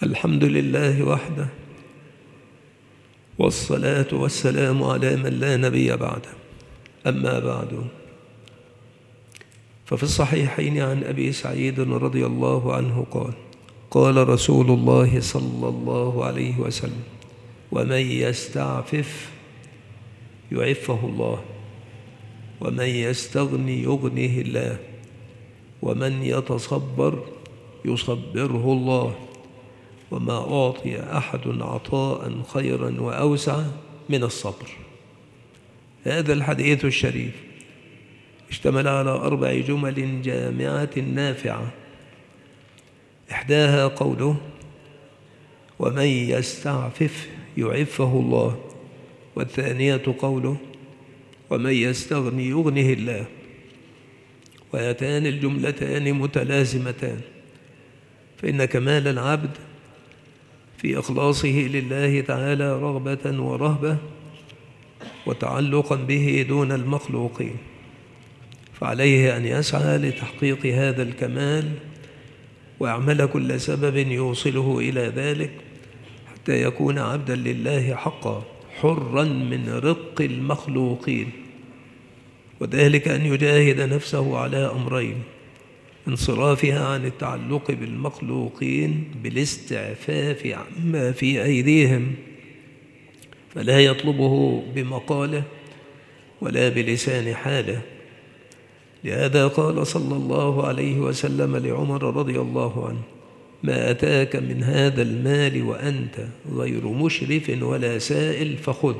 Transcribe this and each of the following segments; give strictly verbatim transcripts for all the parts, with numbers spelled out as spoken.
الحمد لله وحده، والصلاة والسلام على من لا نبي بعده. أما بعد، ففي الصحيحين عن أبي سعيد رضي الله عنه قال: قال رسول الله صلى الله عليه وسلم: ومن يستعفف يعفه الله، ومن يستغني يغنيه الله، ومن يتصبر يصبره الله، وما أعطي أحد عطاء خيرا وأوسع من الصبر. هذا الحديث الشريف اشتمل على أربع جمل جامعة نافعة، إحداها قوله: ومن يستعفف يعفه الله، والثانية قوله: ومن يستغني يغنه الله. وهاتان الجملتان متلازمتان، فإن كمال العبد في إخلاصه لله تعالى رغبة ورهبة وتعلقا به دون المخلوقين، فعليه أن يسعى لتحقيق هذا الكمال ويعمل كل سبب يوصله إلى ذلك حتى يكون عبدا لله حقا، حرا من رق المخلوقين. وذلك أن يجاهد نفسه على أمرين: انصرافها عن التعلق بالمخلوقين بالاستعفاف عما في أيديهم، فلا يطلبه بمقاله ولا بلسان حاله. لهذا قال صلى الله عليه وسلم لعمر رضي الله عنه: ما أتاك من هذا المال وأنت غير مشرف ولا سائل فخذه،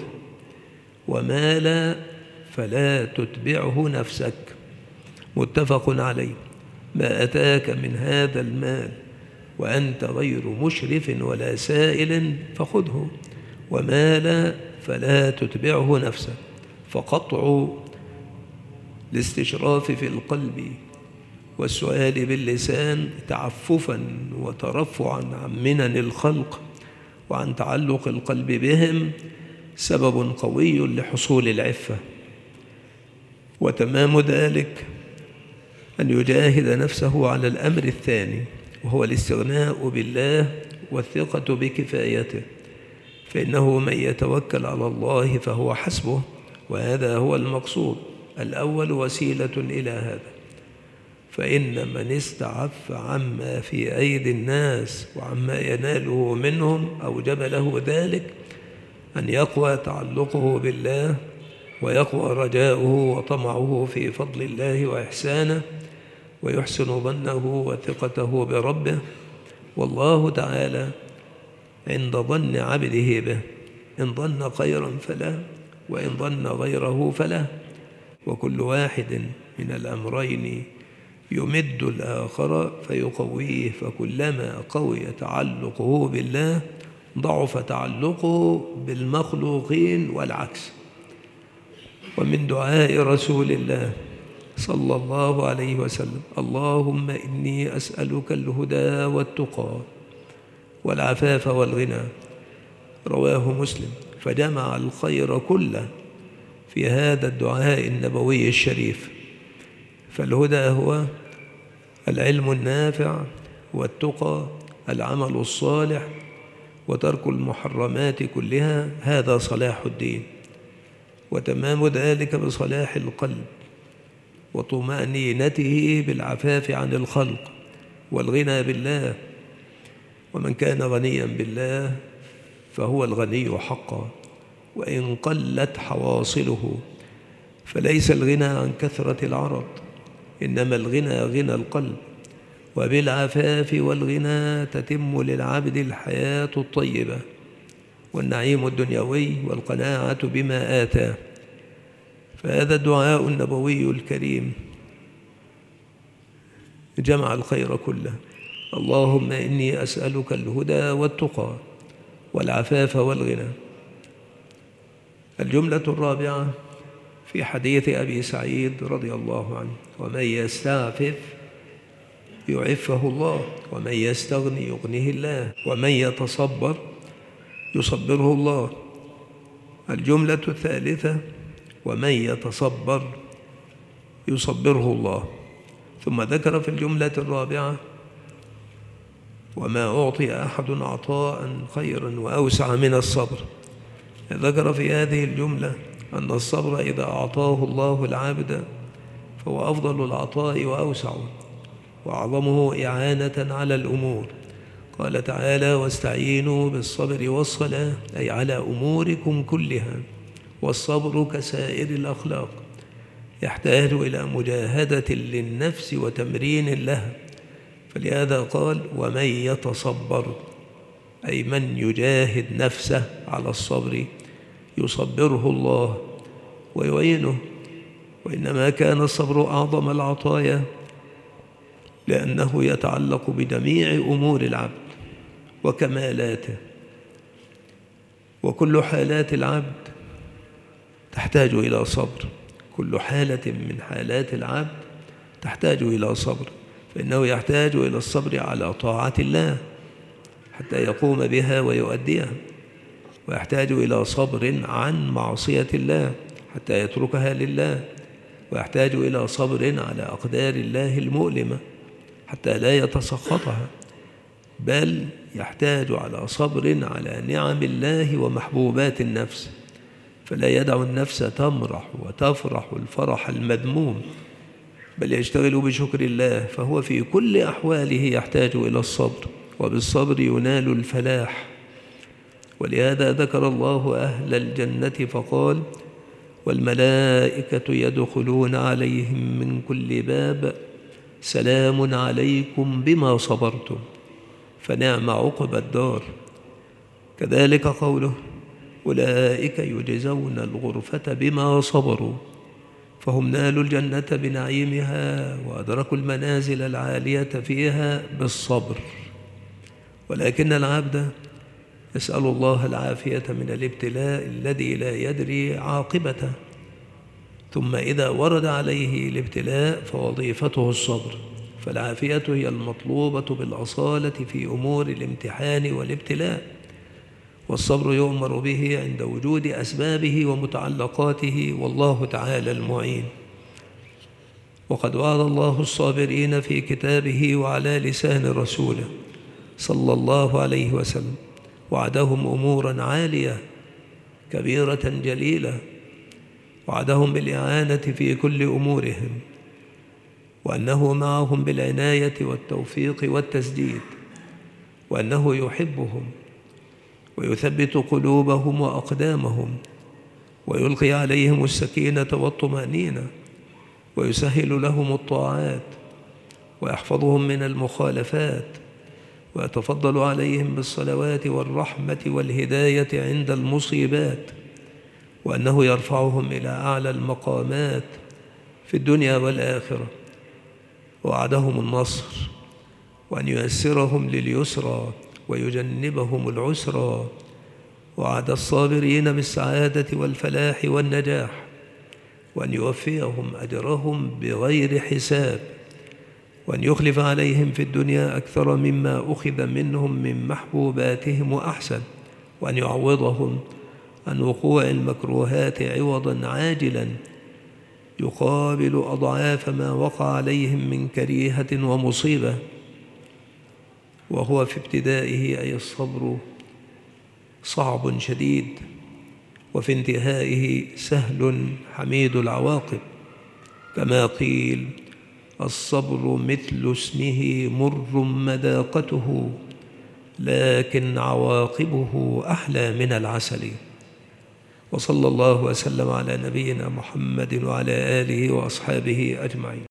وما لا فلا تتبعه نفسك. متفق عليه. ما أتاك من هذا المال وأنت غير مشرف ولا سائل فخذه، وما لا فلا تتبعه نفسك. فقطع الاستشراف في القلب والسؤال باللسان تعففا وترفعا عن منن الخلق وعن تعلق القلب بهم سبب قوي لحصول العفة. وتمام ذلك أن يجاهد نفسه على الأمر الثاني، وهو الاستغناء بالله والثقة بكفايته، فإنه من يتوكل على الله فهو حسبه، وهذا هو المقصود. الأول وسيلة إلى هذا، فإن من استعف عما في أيدي الناس وعما يناله منهم أوجب له ذلك أن يقوى تعلقه بالله ويقوى رجاؤه وطمعه في فضل الله وإحسانه، ويحسن ظنه وثقته بربه. والله تعالى عند ظن عبده به، إن ظن خيرا فله، وإن ظن غيره فله. وكل واحد من الأمرين يمد الآخر فيقويه، فكلما قوي تعلقه بالله ضعف تعلقه بالمخلوقين والعكس. ومن دعاء رسول الله صلى الله عليه وسلم: اللهم إني أسألك الهدى والتقى والعفاف والغنى. رواه مسلم. فجمع الخير كله في هذا الدعاء النبوي الشريف. فالهدى هو العلم النافع، والتقى العمل الصالح، وترك المحرمات كلها. هذا صلاح الدين، وتمام ذلك بصلاح القلب وطمأنينته بالعفاف عن الخلق والغنى بالله. ومن كان غنيا بالله فهو الغني حقا، وإن قلت حواصله. فليس الغنى عن كثرة العرض، إنما الغنى غنى القلب. وبالعفاف والغنى تتم للعبد الحياة الطيبة والنعيم الدنيوي والقناعة بما آتاه. فهذا الدعاء النبوي الكريم جمع الخير كله. اللهم إني أسألك الهدى والتقى والعفاف والغنى. الجملة الرابعة في حديث أبي سعيد رضي الله عنه: ومن يستعفف يعفه الله، ومن يستغني يغنيه الله، ومن يتصبر يصبره الله. الجملة الثالثة: ومن يتصبر يصبره الله. ثم ذكر في الجملة الرابعة وما أعطي أحد عطاء خيرا وأوسع من الصبر. ذكر في هذه الجملة أن الصبر إذا أعطاه الله العبد فهو أفضل العطاء وأوسعه وأعظمه إعانة على الأمور. قال تعالى: واستعينوا بالصبر والصلاة، أي على أموركم كلها. والصبر كسائر الأخلاق يحتاج إلى مجاهدة للنفس وتمرين لها، فلهذا قال: ومن يتصبر، أي من يجاهد نفسه على الصبر يصبره الله ويعينه. وإنما كان الصبر أعظم العطايا لأنه يتعلق بجميع أمور العبد وكمالاته، وكل حالات العبد تحتاج إلى صبر. كل حالة من حالات العبد تحتاج إلى صبر، فإنه يحتاج إلى الصبر على طاعة الله حتى يقوم بها ويؤديها، ويحتاج إلى صبر عن معصية الله حتى يتركها لله، ويحتاج إلى صبر على أقدار الله المؤلمة حتى لا يتسخطها، بل يحتاج على صبر على نعم الله ومحبوبات النفس، فلا يدع النفس تمرح وتفرح الفرح المذموم، بل يشتغل بشكر الله. فهو في كل أحواله يحتاج إلى الصبر، وبالصبر ينال الفلاح. ولهذا ذكر الله أهل الجنة فقال: والملائكة يدخلون عليهم من كل باب سلام عليكم بما صبرتم فنعم عقبى الدار. كذلك قوله: أولئك يجزون الغرفة بما صبروا، فهم نالوا الجنة بنعيمها وأدركوا المنازل العالية فيها بالصبر. ولكن العبد يسأل الله العافية من الابتلاء الذي لا يدري عاقبته، ثم إذا ورد عليه الابتلاء فوظيفته الصبر، فالعافية هي المطلوبة بالأصالة في أمور الامتحان والابتلاء، والصبر يؤمر به عند وجود أسبابه ومتعلقاته، والله تعالى المعين. وقد وعد الله الصابرين في كتابه وعلى لسان رسوله صلى الله عليه وسلم، وعدهم أمورا عالية كبيرة جليلة، وعدهم بالإعانة في كل أمورهم، وأنه معهم بالعناية والتوفيق والتسديد، وأنه يحبهم ويثبت قلوبهم وأقدامهم، ويلقي عليهم السكينة والطمأنينة، ويسهل لهم الطاعات، ويحفظهم من المخالفات، ويتفضل عليهم بالصلوات والرحمة والهداية عند المصيبات، وأنه يرفعهم إلى أعلى المقامات في الدنيا والآخرة. وعدهم النصر، وأن ييسرهم لليسرى ويجنبهم العسرى. وعد الصابرين بالسعادة والفلاح والنجاح، وأن يوفيهم أجرهم بغير حساب، وأن يخلف عليهم في الدنيا أكثر مما أخذ منهم من محبوباتهم وأحسن، وأن يعوضهم عن وقوع المكروهات عوضا عاجلا يقابل أضعاف ما وقع عليهم من كريهة ومصيبة. وهو في ابتدائه أي الصبر صعب شديد، وفي انتهائه سهل حميد العواقب، كما قيل: الصبر مثل اسمه مر مذاقته لكن عواقبه أحلى من العسل. وصلى الله وسلم على نبينا محمد وعلى آله وأصحابه أجمعين.